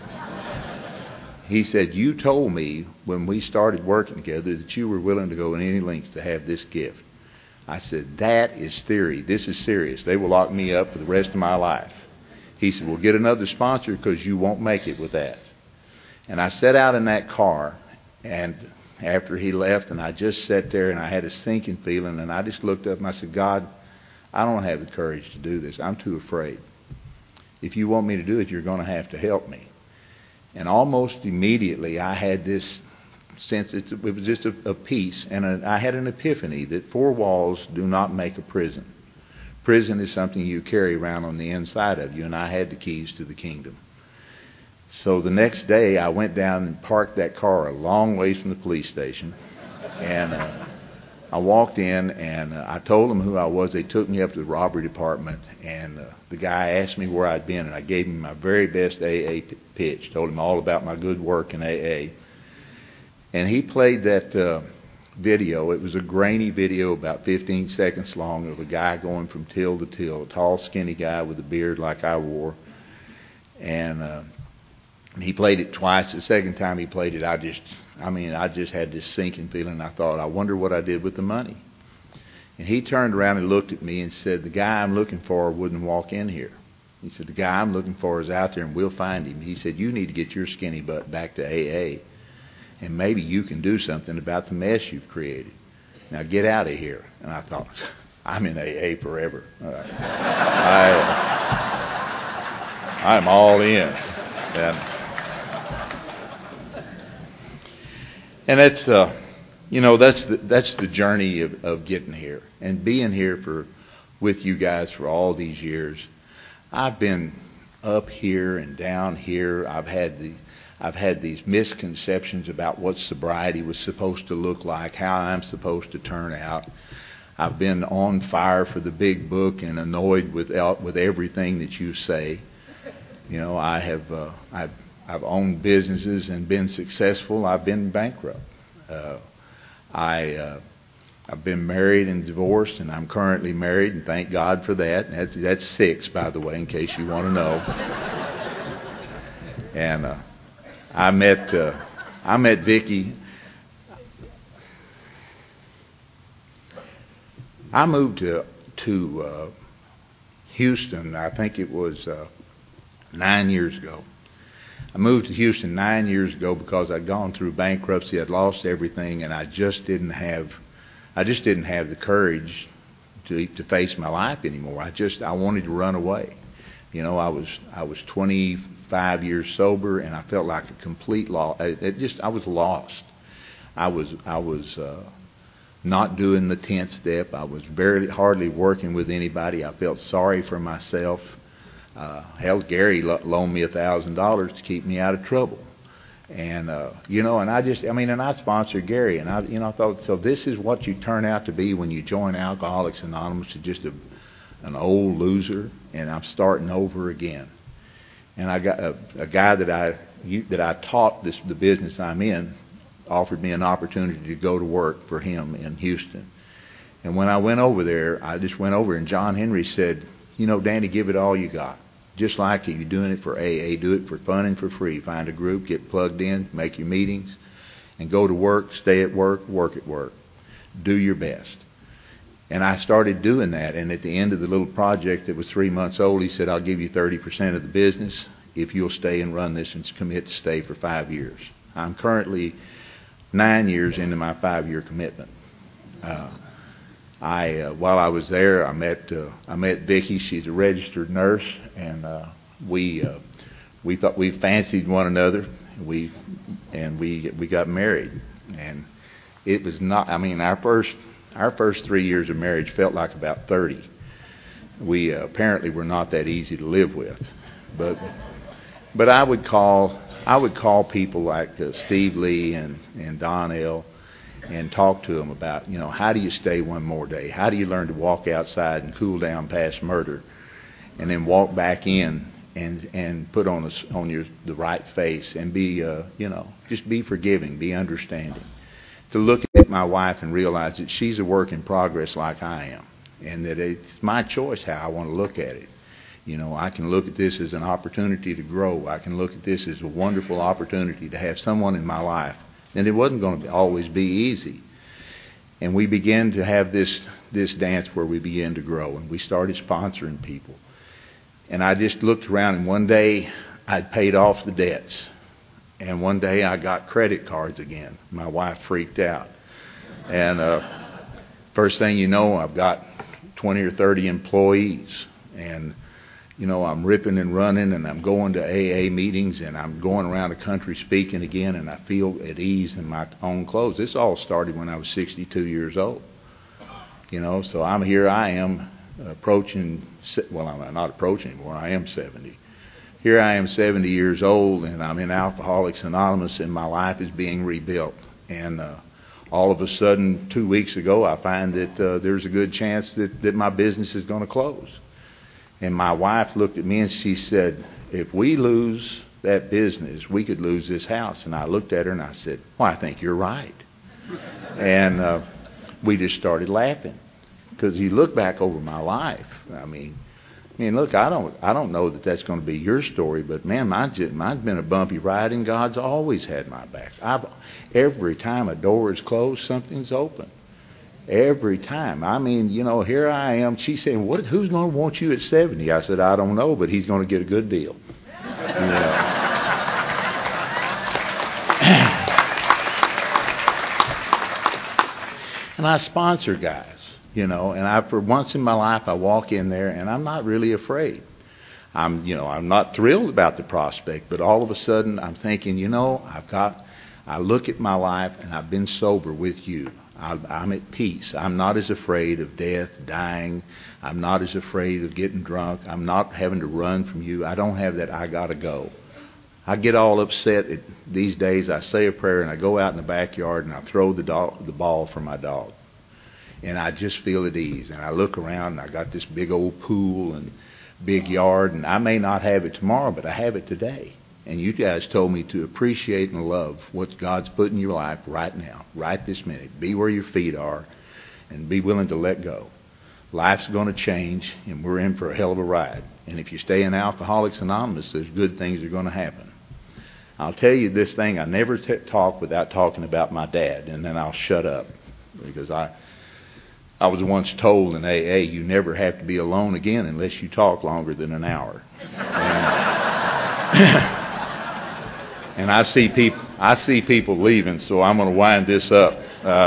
He said, you told me when we started working together that you were willing to go in any lengths to have this gift. I said, that is theory. This is serious. They will lock me up for the rest of my life. He said, well, get another sponsor because you won't make it with that. And I sat out in that car, and after he left, and I just sat there, and I had a sinking feeling, and I just looked up and I said, God, I don't have the courage to do this. I'm too afraid. If you want me to do it, you're going to have to help me. And almost immediately I had this sense, it was just a peace, and I had an epiphany that four walls do not make a prison. Prison is something you carry around on the inside of you, and I had the keys to the kingdom. So the next day I went down and parked that car a long ways from the police station, and I walked in, and I told them who I was. They took me up to the robbery department, and the guy asked me where I'd been, and I gave him my very best AA pitch, told him all about my good work in AA. And he played that video. It was a grainy video, about 15 seconds long, of a guy going from till to till, a tall, skinny guy with a beard like I wore. And he played it twice. The second time he played it, I just had this sinking feeling. I thought, I wonder what I did with the money. And he turned around and looked at me and said, the guy I'm looking for wouldn't walk in here. He said, the guy I'm looking for is out there, and we'll find him. He said, you need to get your skinny butt back to AA, and maybe you can do something about the mess you've created. Now get out of here. And I thought, I'm in AA forever. I'm all in. And that's the journey of getting here and being here with you guys for all these years. I've been up here and down here. I've had these misconceptions about what sobriety was supposed to look like, how I'm supposed to turn out. I've been on fire for the big book and annoyed with everything that you say. You know, I've owned businesses and been successful. I've been bankrupt. I've been married and divorced, and I'm currently married, and thank God for that. That's 6, by the way, in case you want to know. And I met Vicki. I moved to Houston. I think it was 9 years ago. I moved to Houston 9 years ago because I'd gone through bankruptcy. I'd lost everything, and I just didn't have the courage to face my life anymore. I wanted to run away. You know, I was 25 years sober, and I felt like a complete loss. I was lost. I was not doing the 10th step. I was hardly working with anybody. I felt sorry for myself. Hell, Gary loaned me $1,000 to keep me out of trouble. And, and I sponsored Gary. And I thought, so this is what you turn out to be when you join Alcoholics Anonymous, to just an old loser, and I'm starting over again. And I got a guy that I taught the business I'm in, offered me an opportunity to go to work for him in Houston. And when I went over there, I just went over, and John Henry said, you know, Danny, give it all you got. Just like you're doing it for AA, do it for fun and for free. Find a group, get plugged in, make your meetings, and go to work, stay at work, work at work. Do your best. And I started doing that, and at the end of the little project that was 3 months old, he said, I'll give you 30% of the business if you'll stay and run this and commit to stay for 5 years. I'm currently 9 years into my 5-year commitment. While I was there, I met Vicki. She's a registered nurse, and we thought we fancied one another. We got married, and it was not. I mean, our first 3 years of marriage felt like about 30. We apparently were not that easy to live with, but I would call people like Steve Lee and Don L. and talk to them about, you know, how do you stay one more day? How do you learn to walk outside and cool down past murder? and then walk back in and put on the right face and be just be forgiving, be understanding. To look at my wife and realize that she's a work in progress like I am, and that it's my choice how I want to look at it. I can look at this as an opportunity to grow. I can look at this as a wonderful opportunity to have someone in my life. And it wasn't going to always be easy. And we began to have this dance where we began to grow, and we started sponsoring people. And I just looked around, and one day I'd paid off the debts. And one day I got credit cards again. My wife freaked out. And first thing you know, I've got 20 or 30 employees. And I'm ripping and running, and I'm going to AA meetings, and I'm going around the country speaking again, and I feel at ease in my own clothes. This all started when I was 62 years old. So I am approaching, well, I'm not approaching anymore, I am 70. Here I am 70 years old, and I'm in Alcoholics Anonymous, and my life is being rebuilt. And all of a sudden, 2 weeks ago, I find that there's a good chance that my business is going to close. And my wife looked at me and she said, if we lose that business, we could lose this house. And I looked at her and I said, well, I think you're right. And we just started laughing. Because you look back over my life, I mean, look, I don't know that that's going to be your story, but man, mine's been a bumpy ride, and God's always had my back. Every time a door is closed, something's open. Every time. Here I am. She's saying, who's going to want you at 70? I said, I don't know, but he's going to get a good deal. And I sponsor guys, and for once in my life, I walk in there and I'm not really afraid. I'm not thrilled about the prospect, but all of a sudden I'm thinking, I look at my life and I've been sober with you. I'm at peace. I'm not as afraid of death, dying. I'm not as afraid of getting drunk. I'm not having to run from you. I don't have that I got to go. I get all upset these days. I say a prayer and I go out in the backyard and I throw the ball for my dog. And I just feel at ease. And I look around and I got this big old pool and big yard. And I may not have it tomorrow, but I have it today. And you guys told me to appreciate and love what God's put in your life right now, right this minute. Be where your feet are and be willing to let go. Life's going to change, and we're in for a hell of a ride. And if you stay in Alcoholics Anonymous, there's good things that are going to happen. I'll tell you this thing. I never talk without talking about my dad, and then I'll shut up. Because I was once told in AA, you never have to be alone again unless you talk longer than an hour. And I see people leaving, so I'm going to wind this up.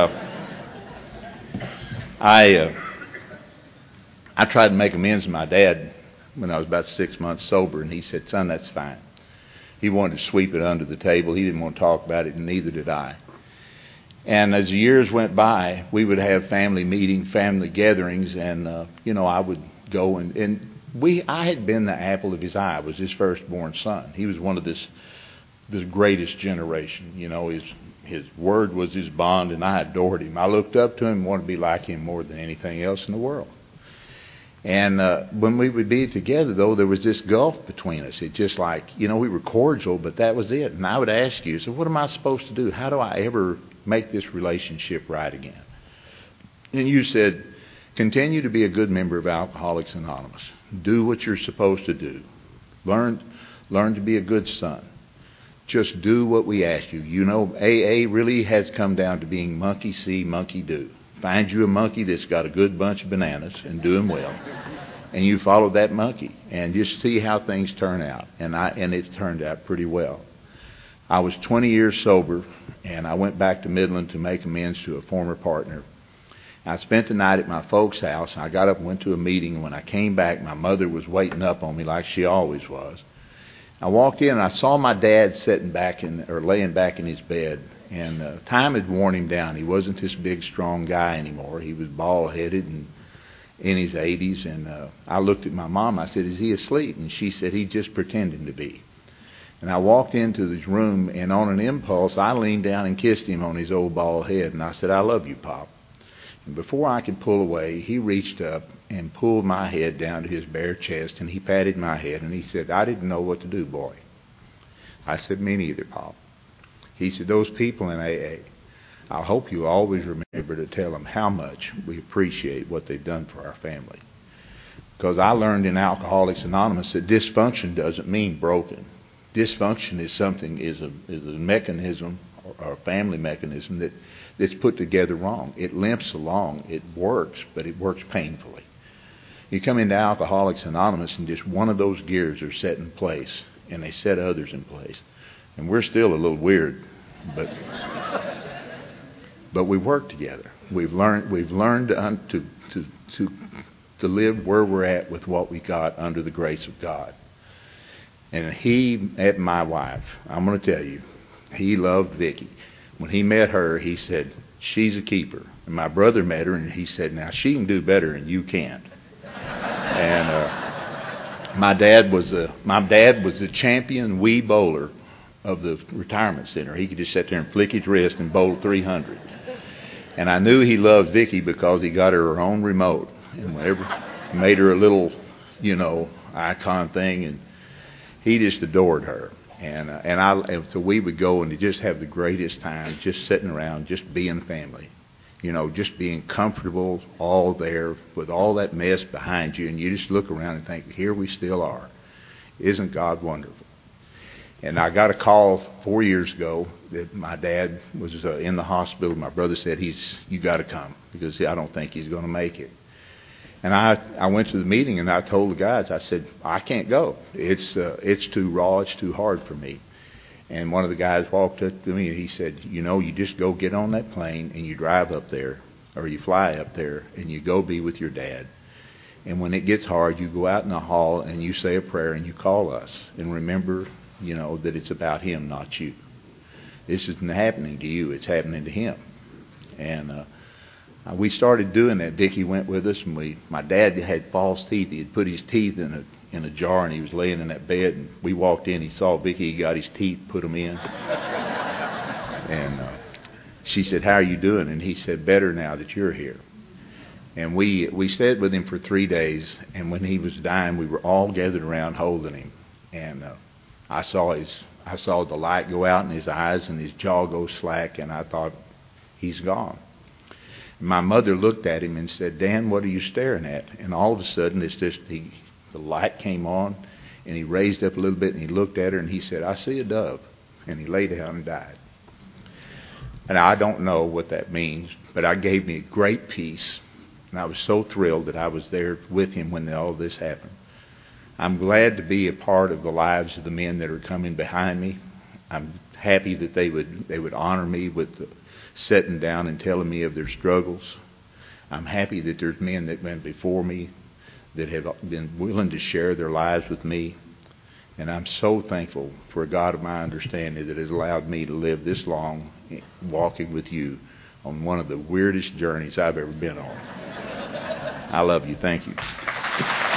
I tried to make amends to my dad when I was about 6 months sober, and he said, son, that's fine. He wanted to sweep it under the table. He didn't want to talk about it, and neither did I. And as the years went by, we would have family meetings, family gatherings, and I would go and I had been the apple of his eye. I was his firstborn son. He was one of the greatest generation. His word was his bond, and I adored him. I looked up to him and wanted to be like him more than anything else in the world. And when we would be together, though, there was this gulf between us. It just like, we were cordial, but that was it. And I would ask you, so what am I supposed to do? How do I ever make this relationship right again? And you said, continue to be a good member of Alcoholics Anonymous. Do what you're supposed to do. Learn to be a good son. Just do what we ask you. AA really has come down to being monkey see, monkey do. Find you a monkey that's got a good bunch of bananas and do them well. And you follow that monkey and just see how things turn out. And it turned out pretty well. I was 20 years sober, and I went back to Midland to make amends to a former partner. I spent the night at my folks' house. I got up and went to a meeting, and when I came back, my mother was waiting up on me like she always was. I walked in, and I saw my dad laying back in his bed, and time had worn him down. He wasn't this big, strong guy anymore. He was bald-headed and in his 80s, and I looked at my mom. I said, is he asleep? And she said, he's just pretending to be. And I walked into his room, and on an impulse, I leaned down and kissed him on his old bald head, and I said, I love you, Pop. And before I could pull away, he reached up and pulled my head down to his bare chest, and he patted my head, and he said, "I didn't know what to do, boy." I said, "Me neither, Pop." He said, "Those people in AA, I hope you always remember to tell them how much we appreciate what they've done for our family." Because I learned in Alcoholics Anonymous that dysfunction doesn't mean broken. Dysfunction is a mechanism or a family mechanism that's put together wrong. It limps along, it works, but it works painfully. You come into Alcoholics Anonymous and just one of those gears are set in place, and they set others in place. And we're still a little weird, but we work together. We've learned to live where we're at with what we got under the grace of God. And he met my wife. I'm going to tell you, he loved Vicki. When he met her, he said, "She's a keeper." And my brother met her, and he said, "Now she can do better, and you can't." And my dad was the champion wee bowler of the retirement center. He could just sit there and flick his wrist and bowl 300. And I knew he loved Vicki because he got her own remote and made her a little, icon thing, and he just adored her. And so we would go and just have the greatest time, just sitting around, just being family, just being comfortable, all there with all that mess behind you, and you just look around and think, here we still are. Isn't God wonderful? And I got a call 4 years ago that my dad was in the hospital. My brother said, "You got to come because I don't think he's going to make it." And I went to the meeting and I told the guys, I said, "I can't go. It's too raw. It's too hard for me." And one of the guys walked up to me and he said, "You just go get on that plane and you drive up there, or you fly up there, and you go be with your dad. And when it gets hard, you go out in the hall and you say a prayer and you call us. And remember, that it's about him, not you. This isn't happening to you. It's happening to him." And we started doing that. Dickie went with us, and my dad had false teeth. He had put his teeth in a jar, and he was laying in that bed. And we walked in. He saw Vicki. He got his teeth, put them in. And she said, "How are you doing?" And he said, "Better now that you're here." And we stayed with him for 3 days. And when he was dying, we were all gathered around holding him. And I saw the light go out in his eyes and his jaw go slack, and I thought, he's gone. My mother looked at him and said, "Dan, what are you staring at?" And all of a sudden, the light came on, and he raised up a little bit, and he looked at her, and he said, "I see a dove." And he lay down and died. And I don't know what that means, but it gave me great peace, and I was so thrilled that I was there with him when all this happened. I'm glad to be a part of the lives of the men that are coming behind me. I'm happy that they would honor me with sitting down and telling me of their struggles. I'm happy that there's men that went before me that have been willing to share their lives with me. And I'm so thankful for a God of my understanding that has allowed me to live this long walking with you on one of the weirdest journeys I've ever been on. I love you. Thank you.